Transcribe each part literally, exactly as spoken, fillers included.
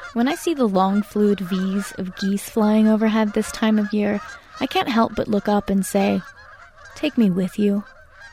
When I see the long-flued V's of geese flying overhead this time of year, I can't help but look up and say, "Take me with you."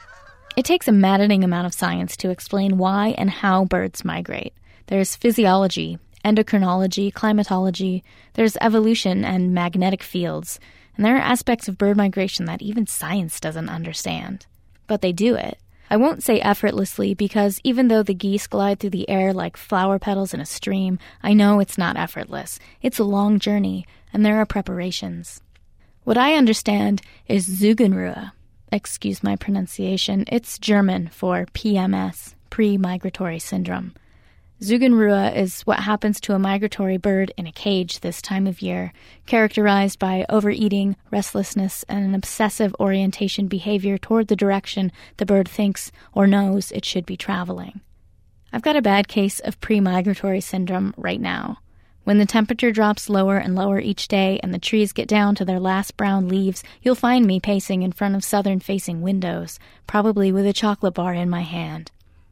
It takes a maddening amount of science to explain why and how birds migrate. There's physiology, endocrinology, climatology, there's evolution and magnetic fields, and there are aspects of bird migration that even science doesn't understand. But they do it. I won't say effortlessly because even though the geese glide through the air like flower petals in a stream, I know it's not effortless. It's a long journey, and there are preparations. What I understand is Zeugenruhe. Excuse my pronunciation. It's German for P M S, pre-migratory syndrome. Zeugenruhe is what happens to a migratory bird in a cage this time of year, characterized by overeating, restlessness, and an obsessive orientation behavior toward the direction the bird thinks or knows it should be traveling. I've got a bad case of pre-migratory syndrome right now. When the temperature drops lower and lower each day and the trees get down to their last brown leaves, you'll find me pacing in front of southern-facing windows, probably with a chocolate bar in my hand.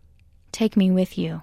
Take me with you.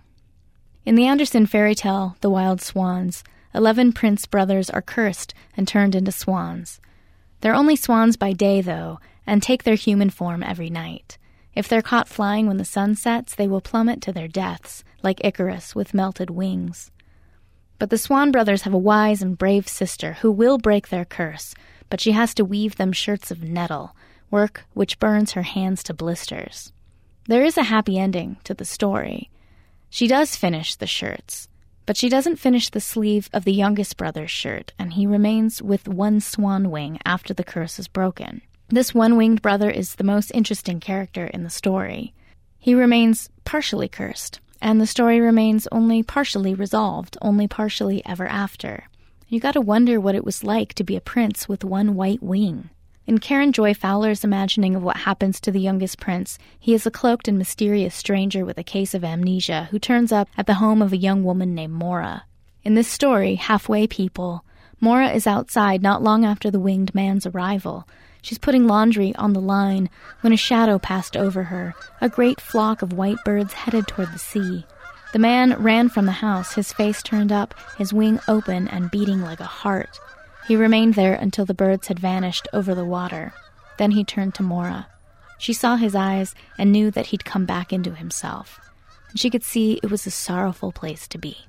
In the Andersen fairy tale, The Wild Swans, eleven prince brothers are cursed and turned into swans. They're only swans by day, though, and take their human form every night. If they're caught flying when the sun sets, they will plummet to their deaths, like Icarus with melted wings. But the Swan brothers have a wise and brave sister who will break their curse, but she has to weave them shirts of nettle, work which burns her hands to blisters. There is a happy ending to the story. She does finish the shirts, but she doesn't finish the sleeve of the youngest brother's shirt, and he remains with one swan wing after the curse is broken. This one-winged brother is the most interesting character in the story. He remains partially cursed, and the story remains only partially resolved, only partially ever after. You gotta wonder what it was like to be a prince with one white wing. In Karen Joy Fowler's imagining of what happens to the youngest prince, he is a cloaked and mysterious stranger with a case of amnesia who turns up at the home of a young woman named Mora. In this story, Halfway People, Mora is outside not long after the winged man's arrival. She's putting laundry on the line when a shadow passed over her, a great flock of white birds headed toward the sea. The man ran from the house, his face turned up, his wing open and beating like a heart. He remained there until the birds had vanished over the water. Then he turned to Mora. She saw his eyes and knew that he'd come back into himself. And she could see it was a sorrowful place to be.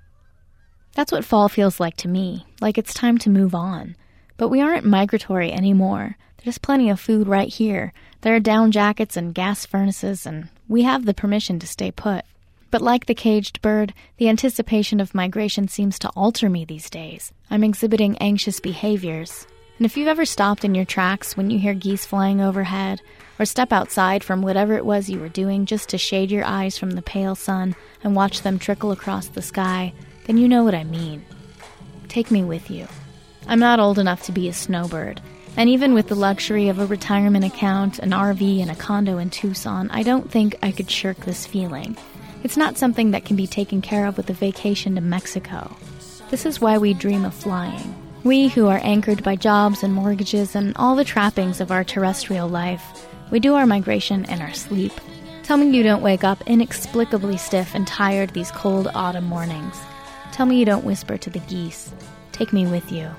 That's what fall feels like to me, like it's time to move on. But we aren't migratory anymore. There's plenty of food right here. There are down jackets and gas furnaces, and we have the permission to stay put. But like the caged bird, the anticipation of migration seems to alter me these days. I'm exhibiting anxious behaviors. And if you've ever stopped in your tracks when you hear geese flying overhead, or step outside from whatever it was you were doing just to shade your eyes from the pale sun and watch them trickle across the sky, then you know what I mean. Take me with you. I'm not old enough to be a snowbird, and even with the luxury of a retirement account, an R V, and a condo in Tucson, I don't think I could shirk this feeling. It's not something that can be taken care of with a vacation to Mexico. This is why we dream of flying. We who are anchored by jobs and mortgages and all the trappings of our terrestrial life, we do our migration in our sleep. Tell me you don't wake up inexplicably stiff and tired these cold autumn mornings. Tell me you don't whisper to the geese, "Take me with you."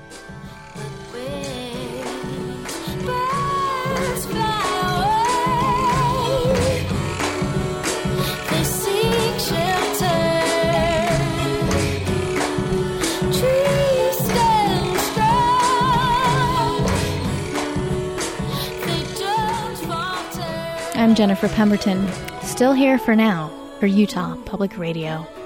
I'm Jennifer Pemberton, still here for now for Utah Public Radio.